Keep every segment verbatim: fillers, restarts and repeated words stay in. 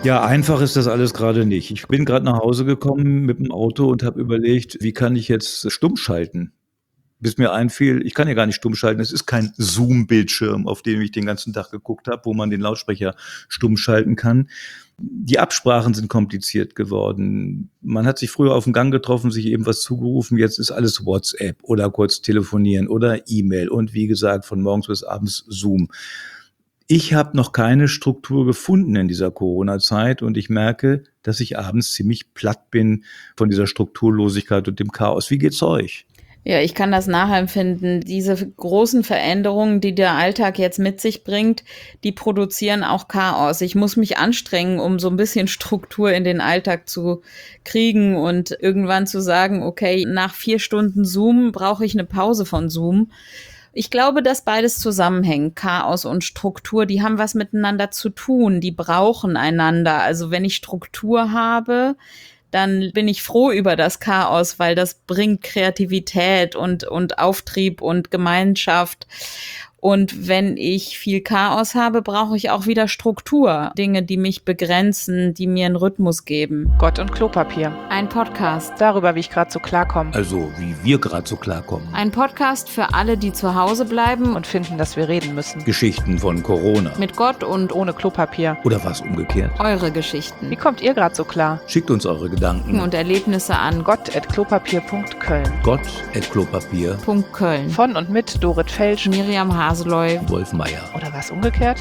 Ja, einfach ist das alles gerade nicht. Ich bin gerade nach Hause gekommen mit dem Auto und habe überlegt, wie kann ich jetzt stumm schalten? Bis mir einfiel, ich kann ja gar nicht stumm schalten. Es ist kein Zoom-Bildschirm, auf dem ich den ganzen Tag geguckt habe, wo man den Lautsprecher stumm schalten kann. Die Absprachen sind kompliziert geworden. Man hat sich früher auf dem Gang getroffen, sich eben was zugerufen. Jetzt ist alles WhatsApp oder kurz telefonieren oder E-Mail und wie gesagt, von morgens bis abends Zoom. Ich habe noch keine Struktur gefunden in dieser Corona-Zeit und ich merke, dass ich abends ziemlich platt bin von dieser Strukturlosigkeit und dem Chaos. Wie geht's euch? Ja, ich kann das nachempfinden. Diese großen Veränderungen, die der Alltag jetzt mit sich bringt, die produzieren auch Chaos. Ich muss mich anstrengen, um so ein bisschen Struktur in den Alltag zu kriegen und irgendwann zu sagen, okay, nach vier Stunden Zoom brauche ich eine Pause von Zoom. Ich glaube, dass beides zusammenhängt. Chaos und Struktur, die haben was miteinander zu tun. Die brauchen einander. Also wenn ich Struktur habe, dann bin ich froh über das Chaos, weil das bringt Kreativität und, und Auftrieb und Gemeinschaft. Und wenn ich viel Chaos habe, brauche ich auch wieder Struktur. Dinge, die mich begrenzen, die mir einen Rhythmus geben. Gott und Klopapier. Ein Podcast. Darüber, wie ich gerade so klarkomme. Also, wie wir gerade so klarkommen. Ein Podcast für alle, die zu Hause bleiben Und finden, dass wir reden müssen. Geschichten von Corona. mit Gott und Ohne Klopapier. Oder was umgekehrt. eure Wie Geschichten kommt ihr gerade so klar? Schickt uns eure Gedanken. und Erlebnisse an Gott at klopapier punkt köln. Gott at Klopapier. Punkt Köln. Von und mit Dorit Felsch. Miriam Haseloy. Wolf Meier. Oder was umgekehrt?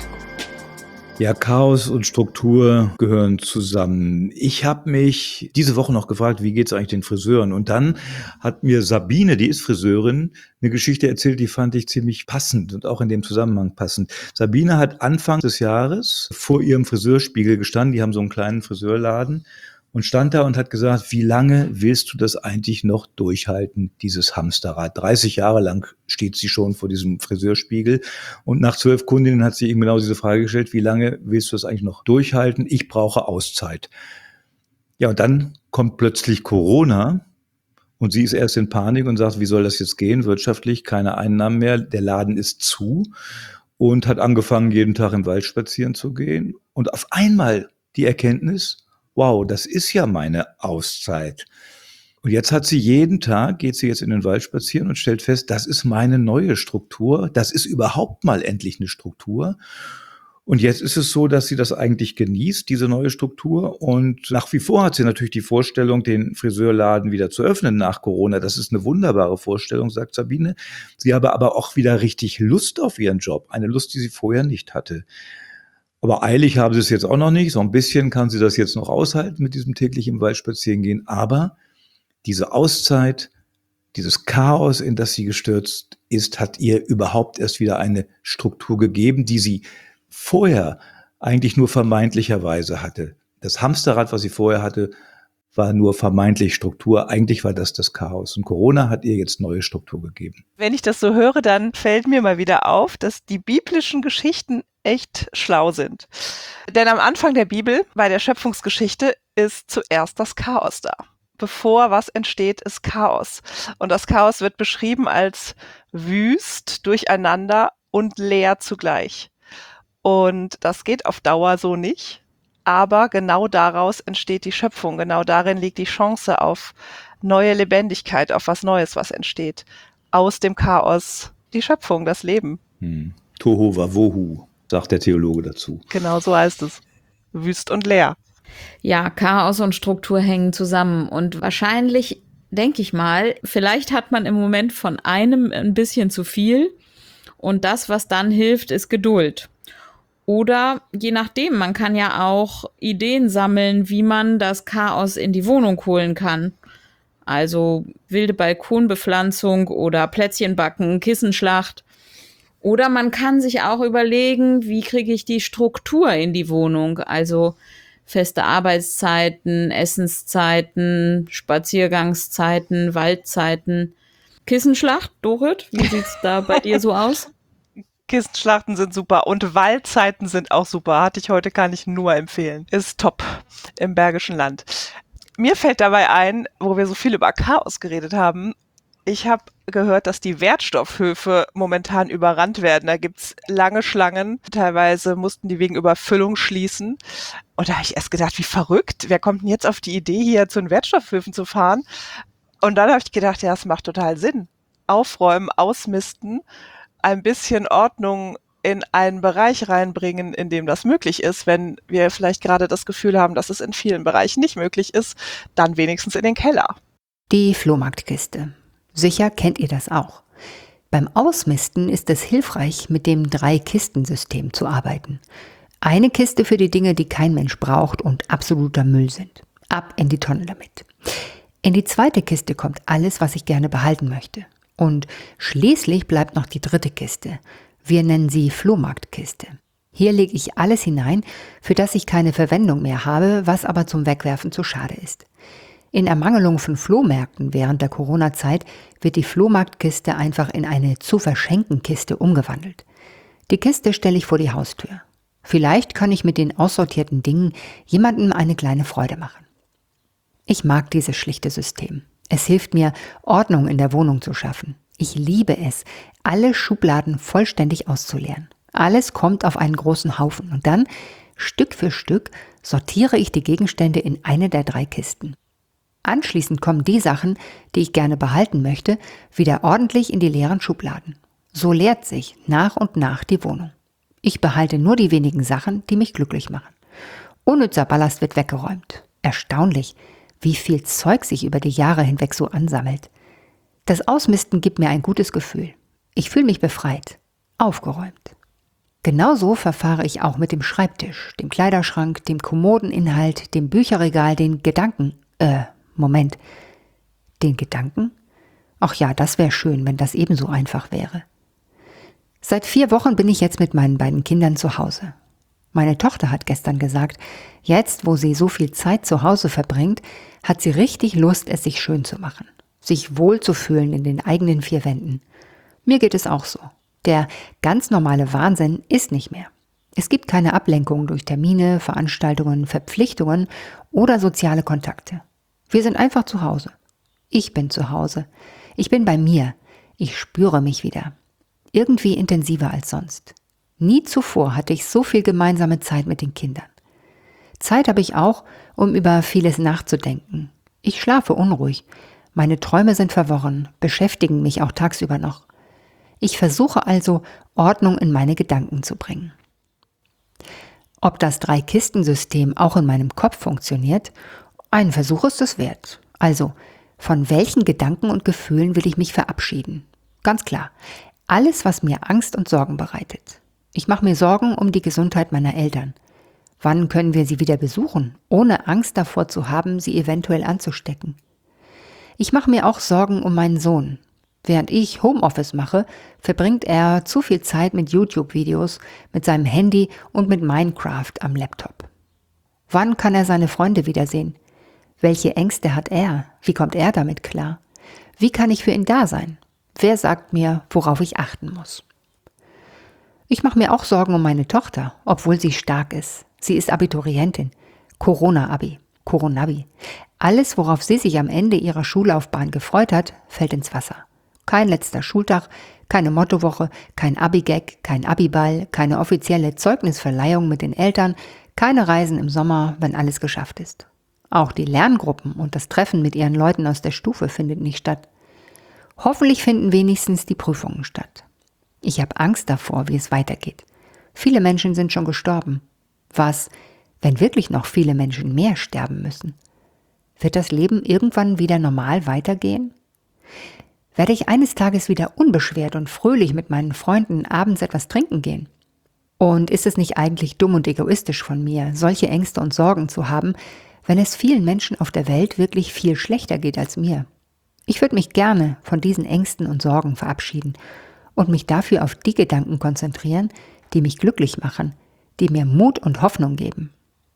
Ja, Chaos und Struktur gehören zusammen. Ich habe mich diese Woche noch gefragt, wie geht's eigentlich den Friseuren? Und dann hat mir Sabine, die ist Friseurin, eine Geschichte erzählt, die fand ich ziemlich passend und auch in dem Zusammenhang passend. Sabine hat Anfang des Jahres vor ihrem Friseurspiegel gestanden, die haben so einen kleinen Friseurladen, und stand da und hat gesagt, wie lange willst du das eigentlich noch durchhalten, dieses Hamsterrad? dreißig Jahre lang steht sie schon vor diesem Friseurspiegel und nach zwölf Kundinnen hat sie ihm genau diese Frage gestellt, wie lange willst du das eigentlich noch durchhalten? Ich brauche Auszeit. Ja, und dann kommt plötzlich Corona und sie ist erst in Panik und sagt, wie soll das jetzt gehen? Wirtschaftlich keine Einnahmen mehr, der Laden ist zu und hat angefangen, jeden Tag im Wald spazieren zu gehen. Und auf einmal die Erkenntnis, wow, das ist ja meine Auszeit. Und jetzt hat sie jeden Tag, geht sie jetzt in den Wald spazieren und stellt fest, das ist meine neue Struktur. Das ist überhaupt mal endlich eine Struktur. Und jetzt ist es so, dass sie das eigentlich genießt, diese neue Struktur. Und nach wie vor hat sie natürlich die Vorstellung, den Friseurladen wieder zu öffnen nach Corona. Das ist eine wunderbare Vorstellung, sagt Sabine. Sie habe aber auch wieder richtig Lust auf ihren Job. Eine Lust, die sie vorher nicht hatte. Aber eilig haben sie es jetzt auch noch nicht. So ein bisschen kann sie das jetzt noch aushalten mit diesem täglich im Wald spazieren gehen. Aber diese Auszeit, dieses Chaos, in das sie gestürzt ist, hat ihr überhaupt erst wieder eine Struktur gegeben, die sie vorher eigentlich nur vermeintlicherweise hatte. Das Hamsterrad, was sie vorher hatte, war nur vermeintlich Struktur. Eigentlich war das das Chaos. Und Corona hat ihr jetzt neue Struktur gegeben. Wenn ich das so höre, dann fällt mir mal wieder auf, dass die biblischen Geschichten echt schlau sind. Denn am Anfang der Bibel, bei der Schöpfungsgeschichte, ist zuerst das Chaos da. Bevor was entsteht, ist Chaos. Und das Chaos wird beschrieben als wüst, durcheinander und leer zugleich. Und das geht auf Dauer so nicht. Aber genau daraus entsteht die Schöpfung. Genau darin liegt die Chance auf neue Lebendigkeit, auf was Neues, was entsteht. Aus dem Chaos die Schöpfung, das Leben. Hm. Tohu wabohu, sagt der Theologe dazu. Genau so heißt es. Wüst und leer. Ja, Chaos und Struktur hängen zusammen. Und wahrscheinlich, denke ich mal, vielleicht hat man im Moment von einem ein bisschen zu viel. Und das, was dann hilft, ist Geduld. Oder je nachdem, man kann ja auch Ideen sammeln, wie man das Chaos in die Wohnung holen kann. Also wilde Balkonbepflanzung oder Plätzchen backen, Kissenschlacht. Oder man kann sich auch überlegen, wie kriege ich die Struktur in die Wohnung? Also feste Arbeitszeiten, Essenszeiten, Spaziergangszeiten, Waldzeiten. Kissenschlacht, Dorit, wie sieht's da bei dir so aus? Kissenschlachten sind super und Waldzeiten sind auch super. Hatte ich heute, kann ich nur empfehlen. Ist top im Bergischen Land. Mir fällt dabei ein, wo wir so viel über Chaos geredet haben, Ich habe gehört, dass die Wertstoffhöfe momentan überrannt werden. Da gibt's lange Schlangen. Teilweise mussten die wegen Überfüllung schließen. Und da habe ich erst gedacht, wie verrückt. Wer kommt denn jetzt auf die Idee, hier zu den Wertstoffhöfen zu fahren? Und dann habe ich gedacht, ja, es macht total Sinn. Aufräumen, ausmisten, ein bisschen Ordnung in einen Bereich reinbringen, in dem das möglich ist. Wenn wir vielleicht gerade das Gefühl haben, dass es in vielen Bereichen nicht möglich ist, dann wenigstens in den Keller. Die Flohmarktkiste. Sicher kennt ihr das auch. Beim Ausmisten ist es hilfreich, mit dem Drei-Kisten-System zu arbeiten. Eine Kiste für die Dinge, die kein Mensch braucht und absoluter Müll sind. Ab in die Tonne damit. In die zweite Kiste kommt alles, was ich gerne behalten möchte. Und schließlich bleibt noch die dritte Kiste. Wir nennen sie Flohmarktkiste. Hier lege ich alles hinein, für das ich keine Verwendung mehr habe, was aber zum Wegwerfen zu schade ist. In Ermangelung von Flohmärkten während der Corona-Zeit wird die Flohmarktkiste einfach in eine Zu-verschenken-Kiste umgewandelt. Die Kiste stelle ich vor die Haustür. Vielleicht kann ich mit den aussortierten Dingen jemandem eine kleine Freude machen. Ich mag dieses schlichte System. Es hilft mir, Ordnung in der Wohnung zu schaffen. Ich liebe es, alle Schubladen vollständig auszuleeren. Alles kommt auf einen großen Haufen und dann, Stück für Stück, sortiere ich die Gegenstände in eine der drei Kisten. Anschließend kommen die Sachen, die ich gerne behalten möchte, wieder ordentlich in die leeren Schubladen. So leert sich nach und nach die Wohnung. Ich behalte nur die wenigen Sachen, die mich glücklich machen. Unnützer Ballast wird weggeräumt. Erstaunlich, wie viel Zeug sich über die Jahre hinweg so ansammelt. Das Ausmisten gibt mir ein gutes Gefühl. Ich fühle mich befreit, aufgeräumt. Genauso verfahre ich auch mit dem Schreibtisch, dem Kleiderschrank, dem Kommodeninhalt, dem Bücherregal, den Gedanken. Äh, Moment. Den Gedanken? Ach ja, das wäre schön, wenn das ebenso einfach wäre. Seit vier Wochen bin ich jetzt mit meinen beiden Kindern zu Hause. Meine Tochter hat gestern gesagt, jetzt, wo sie so viel Zeit zu Hause verbringt, hat sie richtig Lust, es sich schön zu machen. Sich wohlzufühlen in den eigenen vier Wänden. Mir geht es auch so. Der ganz normale Wahnsinn ist nicht mehr. Es gibt keine Ablenkung durch Termine, Veranstaltungen, Verpflichtungen oder soziale Kontakte. Wir sind einfach zu Hause. Ich bin zu Hause. Ich bin bei mir. Ich spüre mich wieder. Irgendwie intensiver als sonst. Nie zuvor hatte ich so viel gemeinsame Zeit mit den Kindern. Zeit habe ich auch, um über vieles nachzudenken. Ich schlafe unruhig. Meine Träume sind verworren, beschäftigen mich auch tagsüber noch. Ich versuche also, Ordnung in meine Gedanken zu bringen. Ob das Drei-Kisten-System auch in meinem Kopf funktioniert? Ein Versuch ist es wert. Also, von welchen Gedanken und Gefühlen will ich mich verabschieden? Ganz klar, alles, was mir Angst und Sorgen bereitet. Ich mache mir Sorgen um die Gesundheit meiner Eltern. Wann können wir sie wieder besuchen, ohne Angst davor zu haben, sie eventuell anzustecken? Ich mache mir auch Sorgen um meinen Sohn. Während ich Homeoffice mache, verbringt er zu viel Zeit mit YouTube-Videos, mit seinem Handy und mit Minecraft am Laptop. Wann kann er seine Freunde wiedersehen? Welche Ängste hat er? Wie kommt er damit klar? Wie kann ich für ihn da sein? Wer sagt mir, worauf ich achten muss? Ich mache mir auch Sorgen um meine Tochter, obwohl sie stark ist. Sie ist Abiturientin. Corona-Abi. Coronabi. Alles, worauf sie sich am Ende ihrer Schullaufbahn gefreut hat, fällt ins Wasser. Kein letzter Schultag, keine Mottowoche, kein Abi-Gag, kein Abiball, keine offizielle Zeugnisverleihung mit den Eltern, keine Reisen im Sommer, wenn alles geschafft ist. Auch die Lerngruppen und das Treffen mit ihren Leuten aus der Stufe findet nicht statt. Hoffentlich finden wenigstens die Prüfungen statt. Ich habe Angst davor, wie es weitergeht. Viele Menschen sind schon gestorben. Was, wenn wirklich noch viele Menschen mehr sterben müssen? Wird das Leben irgendwann wieder normal weitergehen? Werde ich eines Tages wieder unbeschwert und fröhlich mit meinen Freunden abends etwas trinken gehen? Und ist es nicht eigentlich dumm und egoistisch von mir, solche Ängste und Sorgen zu haben, wenn es vielen Menschen auf der Welt wirklich viel schlechter geht als mir? Ich würde mich gerne von diesen Ängsten und Sorgen verabschieden und mich dafür auf die Gedanken konzentrieren, die mich glücklich machen, die mir Mut und Hoffnung geben.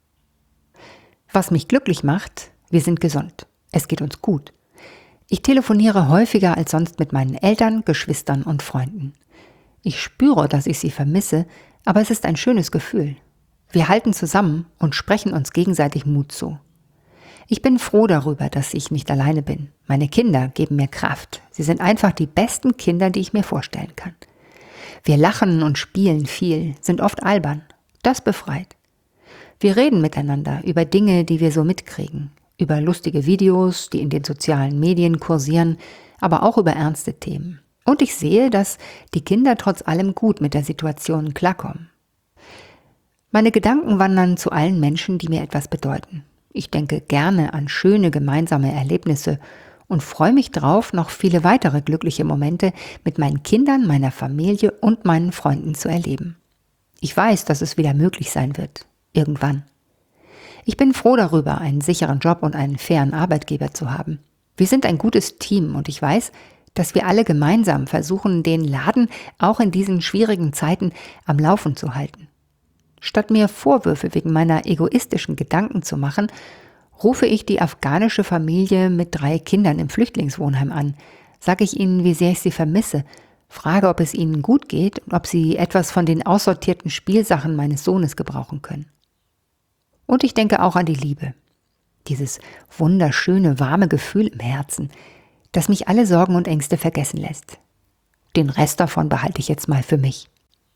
Was mich glücklich macht: wir sind gesund. Es geht uns gut. Ich telefoniere häufiger als sonst mit meinen Eltern, Geschwistern und Freunden. Ich spüre, dass ich sie vermisse, aber es ist ein schönes Gefühl. Wir halten zusammen und sprechen uns gegenseitig Mut zu. Ich bin froh darüber, dass ich nicht alleine bin. Meine Kinder geben mir Kraft. Sie sind einfach die besten Kinder, die ich mir vorstellen kann. Wir lachen und spielen viel, sind oft albern. Das befreit. Wir reden miteinander über Dinge, die wir so mitkriegen, über lustige Videos, die in den sozialen Medien kursieren, aber auch über ernste Themen. Und ich sehe, dass die Kinder trotz allem gut mit der Situation klarkommen. Meine Gedanken wandern zu allen Menschen, die mir etwas bedeuten. Ich denke gerne an schöne gemeinsame Erlebnisse und freue mich drauf, noch viele weitere glückliche Momente mit meinen Kindern, meiner Familie und meinen Freunden zu erleben. Ich weiß, dass es wieder möglich sein wird. Irgendwann. Ich bin froh darüber, einen sicheren Job und einen fairen Arbeitgeber zu haben. Wir sind ein gutes Team und ich weiß, dass wir alle gemeinsam versuchen, den Laden auch in diesen schwierigen Zeiten am Laufen zu halten. Statt mir Vorwürfe wegen meiner egoistischen Gedanken zu machen, rufe ich die afghanische Familie mit drei Kindern im Flüchtlingswohnheim an, sage ich ihnen, wie sehr ich sie vermisse, frage, ob es ihnen gut geht und ob sie etwas von den aussortierten Spielsachen meines Sohnes gebrauchen können. Und ich denke auch an die Liebe. Dieses wunderschöne, warme Gefühl im Herzen, das mich alle Sorgen und Ängste vergessen lässt. Den Rest davon behalte ich jetzt mal für mich.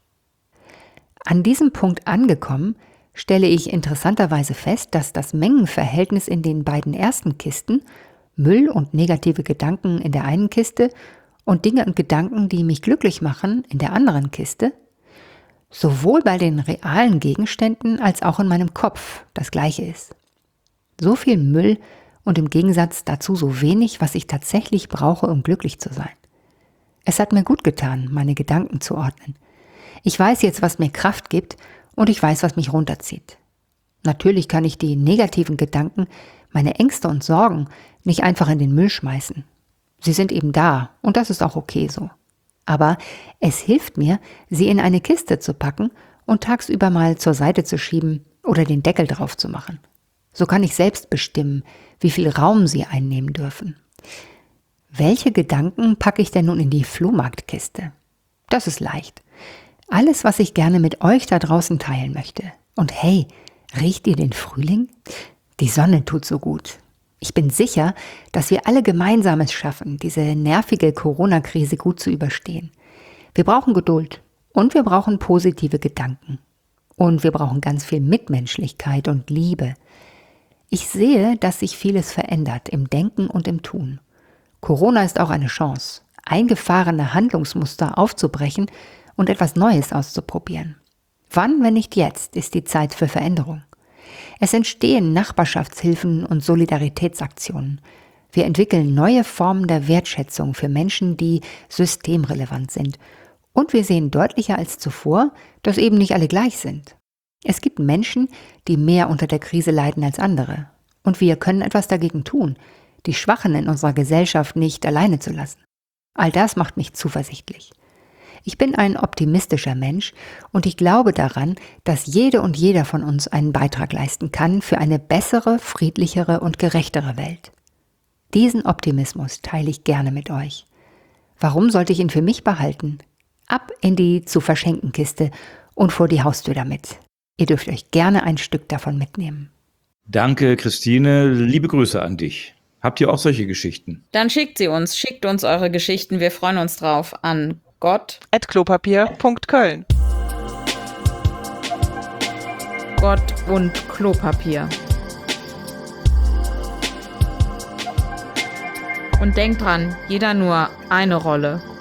An diesem Punkt angekommen, stelle ich interessanterweise fest, dass das Mengenverhältnis in den beiden ersten Kisten, Müll und negative Gedanken in der einen Kiste und Dinge und Gedanken, die mich glücklich machen, in der anderen Kiste, sowohl bei den realen Gegenständen als auch in meinem Kopf das Gleiche ist. So viel Müll und im Gegensatz dazu so wenig, was ich tatsächlich brauche, um glücklich zu sein. Es hat mir gut getan, meine Gedanken zu ordnen. Ich weiß jetzt, was mir Kraft gibt und ich weiß, was mich runterzieht. Natürlich kann ich die negativen Gedanken, meine Ängste und Sorgen nicht einfach in den Müll schmeißen. Sie sind eben da und das ist auch okay so. Aber es hilft mir, sie in eine Kiste zu packen und tagsüber mal zur Seite zu schieben oder den Deckel drauf zu machen. So kann ich selbst bestimmen, wie viel Raum sie einnehmen dürfen. Welche Gedanken packe ich denn nun in die Flohmarktkiste? Das ist leicht. Alles, was ich gerne mit euch da draußen teilen möchte. Und hey, riecht ihr den Frühling? Die Sonne tut so gut. Ich bin sicher, dass wir alle gemeinsam es schaffen, diese nervige Corona-Krise gut zu überstehen. Wir brauchen Geduld und wir brauchen positive Gedanken. Und wir brauchen ganz viel Mitmenschlichkeit und Liebe. Ich sehe, dass sich vieles verändert im Denken und im Tun. Corona ist auch eine Chance, eingefahrene Handlungsmuster aufzubrechen und etwas Neues auszuprobieren. Wann, wenn nicht jetzt, ist die Zeit für Veränderung. Es entstehen Nachbarschaftshilfen und Solidaritätsaktionen. Wir entwickeln neue Formen der Wertschätzung für Menschen, die systemrelevant sind. Und wir sehen deutlicher als zuvor, dass eben nicht alle gleich sind. Es gibt Menschen, die mehr unter der Krise leiden als andere. Und wir können etwas dagegen tun, die Schwachen in unserer Gesellschaft nicht alleine zu lassen. All das macht mich zuversichtlich. Ich bin ein optimistischer Mensch und ich glaube daran, dass jede und jeder von uns einen Beitrag leisten kann für eine bessere, friedlichere und gerechtere Welt. Diesen Optimismus teile ich gerne mit euch. Warum sollte ich ihn für mich behalten? Ab in die zu verschenken Kiste und vor die Haustür damit. Ihr dürft euch gerne ein Stück davon mitnehmen. Danke, Christine. Liebe Grüße an dich. Habt ihr auch solche Geschichten? Dann schickt sie uns, schickt uns eure Geschichten. Wir freuen uns drauf an Gott at klopapier punkt köln. Gott und Klopapier. Und denkt dran, jeder nur eine Rolle.